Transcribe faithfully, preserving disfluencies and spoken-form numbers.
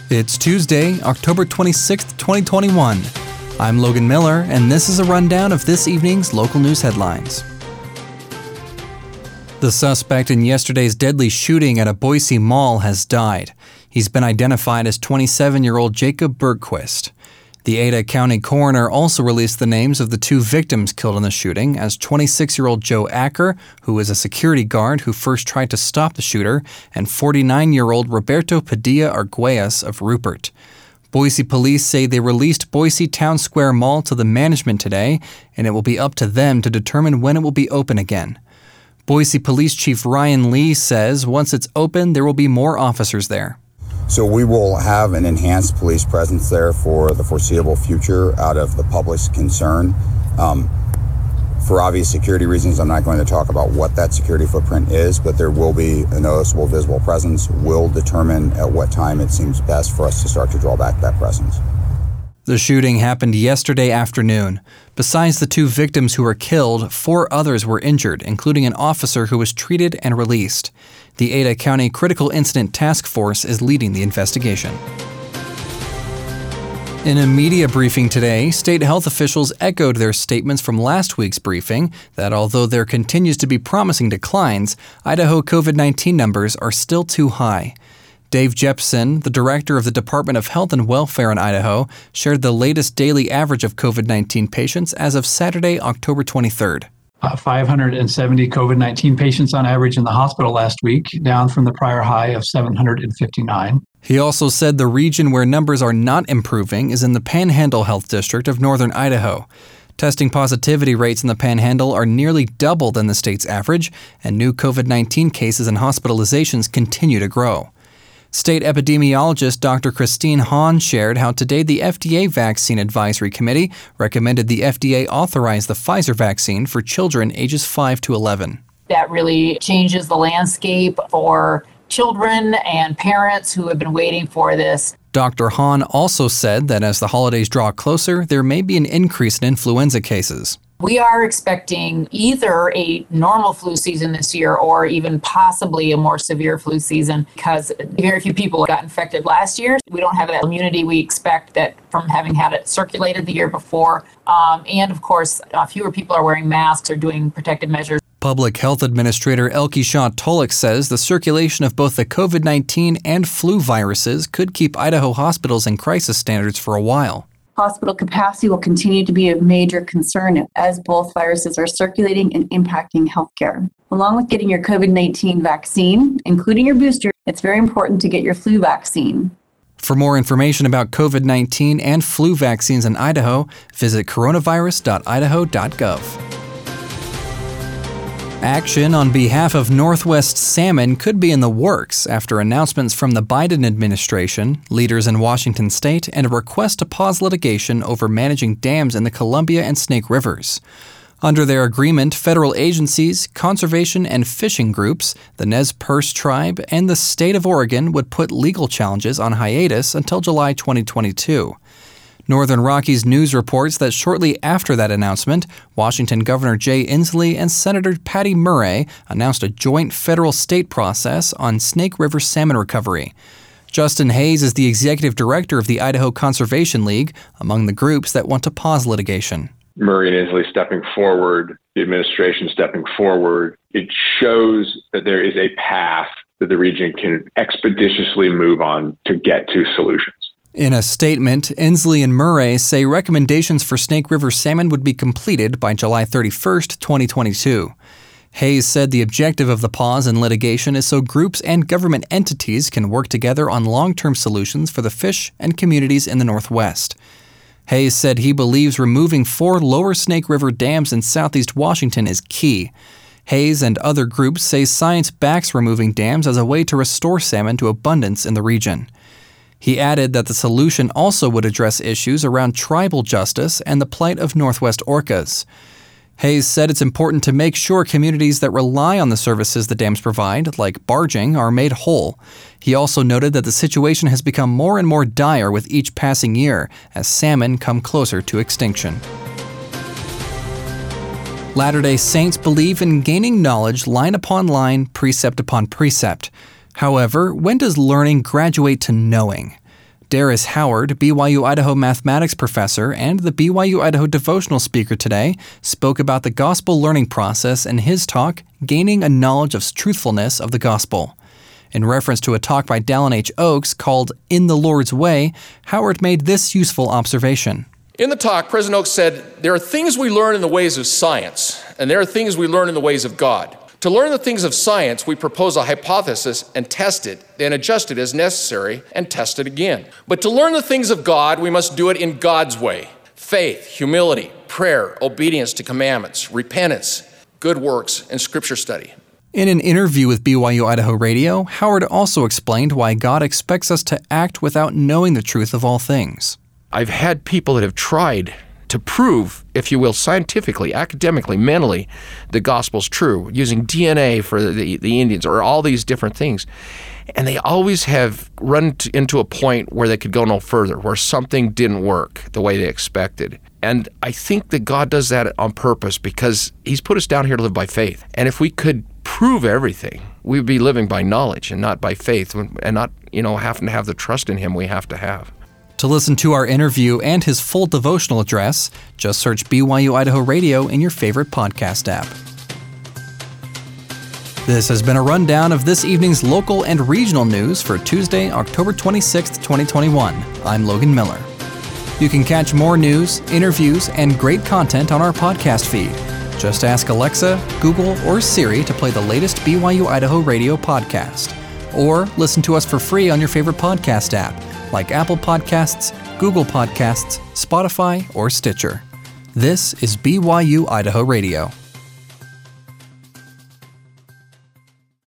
It's Tuesday, October twenty-sixth, twenty twenty-one. I'm Logan Miller, and this is a rundown of this evening's local news headlines. The suspect in yesterday's deadly shooting at a Boise mall has died. He's been identified as twenty-seven-year-old Jacob Bergquist. The Ada County coroner also released the names of the two victims killed in the shooting as twenty-six-year-old Joe Acker, who was a security guard who first tried to stop the shooter, and forty-nine-year-old Roberto Padilla Arguelles of Rupert. Boise police say they released Boise Town Square Mall to the management today, and it will be up to them to determine when it will be open again. Boise Police Chief Ryan Lee says once it's open, there will be more officers there. So we will have an enhanced police presence there for the foreseeable future out of the public's concern. Um, for obvious security reasons, I'm not going to talk about what that security footprint is, but there will be a noticeable visible presence. We'll determine at what time it seems best for us to start to draw back that presence. The shooting happened yesterday afternoon. Besides the two victims who were killed, four others were injured, including an officer who was treated and released. The Ada County Critical Incident Task Force is leading the investigation. In a media briefing today, state health officials echoed their statements from last week's briefing that although there continues to be promising declines, Idaho COVID nineteen numbers are still too high. Dave Jepson, the director of the Department of Health and Welfare in Idaho, shared the latest daily average of COVID nineteen patients as of Saturday, October twenty-third. Uh, five hundred seventy COVID nineteen patients on average in the hospital last week, down from the prior high of seven hundred fifty-nine. He also said the region where numbers are not improving is in the Panhandle Health District of northern Idaho. Testing positivity rates in the Panhandle are nearly double than the state's average, and new COVID nineteen cases and hospitalizations continue to grow. State epidemiologist Doctor Christine Hahn shared how today the F D A Vaccine Advisory Committee recommended the F D A authorize the Pfizer vaccine for children ages five to eleven. That really changes the landscape for children and parents who have been waiting for this. Doctor Hahn also said that as the holidays draw closer, there may be an increase in influenza cases. We are expecting either a normal flu season this year or even possibly a more severe flu season because very few people got infected last year. We don't have that immunity we expect that from having had it circulated the year before. Um, and of course, uh, fewer people are wearing masks or doing protective measures. Public Health Administrator Elke Shaw-Tolik says the circulation of both the COVID nineteen and flu viruses could keep Idaho hospitals in crisis standards for a while. Hospital capacity will continue to be a major concern as both viruses are circulating and impacting healthcare. Along with getting your COVID nineteen vaccine, including your booster, it's very important to get your flu vaccine. For more information about COVID nineteen and flu vaccines in Idaho, visit coronavirus dot idaho dot gov. Action on behalf of Northwest salmon could be in the works after announcements from the Biden administration, leaders in Washington state, and a request to pause litigation over managing dams in the Columbia and Snake Rivers. Under their agreement, federal agencies, conservation and fishing groups, the Nez Perce tribe, and the state of Oregon would put legal challenges on hiatus until July twenty twenty-two. Northern Rockies News reports that shortly after that announcement, Washington Governor Jay Inslee and Senator Patty Murray announced a joint federal-state process on Snake River salmon recovery. Justin Hayes is the executive director of the Idaho Conservation League, among the groups that want to pause litigation. Murray and Inslee stepping forward, the administration stepping forward, it shows that there is a path that the region can expeditiously move on to get to solutions. In a statement, Inslee and Murray say recommendations for Snake River salmon would be completed by July thirty-first, twenty twenty-two. Hayes said the objective of the pause in litigation is so groups and government entities can work together on long-term solutions for the fish and communities in the Northwest. Hayes said he believes removing four lower Snake River dams in southeast Washington is key. Hayes and other groups say science backs removing dams as a way to restore salmon to abundance in the region. He added that the solution also would address issues around tribal justice and the plight of Northwest orcas. Hayes said it's important to make sure communities that rely on the services the dams provide, like barging, are made whole. He also noted that the situation has become more and more dire with each passing year as salmon come closer to extinction. Latter-day Saints believe in gaining knowledge line upon line, precept upon precept. However, when does learning graduate to knowing? Darris Howard, B Y U Idaho mathematics professor and the B Y U Idaho devotional speaker today, spoke about the gospel learning process in his talk, Gaining a Knowledge of Truthfulness of the Gospel. In reference to a talk by Dallin H. Oaks called In the Lord's Way, Howard made this useful observation. In the talk, President Oaks said, there are things we learn in the ways of science, and there are things we learn in the ways of God. To learn the things of science, we propose a hypothesis and test it, then adjust it as necessary and test it again. But to learn the things of God, we must do it in God's way. Faith, humility, prayer, obedience to commandments, repentance, good works, and scripture study. In an interview with B Y U Idaho Radio, Howard also explained why God expects us to act without knowing the truth of all things. I've had people that have tried to prove, if you will, scientifically, academically, mentally, the gospel's true, using D N A for the, the Indians or all these different things. And they always have run to, into a point where they could go no further, where something didn't work the way they expected. And I think that God does that on purpose because he's put us down here to live by faith. And if we could prove everything, we'd be living by knowledge and not by faith, and not, you know, having to have the trust in him we have to have. To listen to our interview and his full devotional address, just search B Y U Idaho Radio in your favorite podcast app. This has been a rundown of this evening's local and regional news for Tuesday, October twenty-sixth, twenty twenty-one. I'm Logan Miller. You can catch more news, interviews, and great content on our podcast feed. Just ask Alexa, Google, or Siri to play the latest B Y U Idaho Radio podcast. Or listen to us for free on your favorite podcast app, like Apple Podcasts, Google Podcasts, Spotify, or Stitcher. This is B Y U Idaho Radio.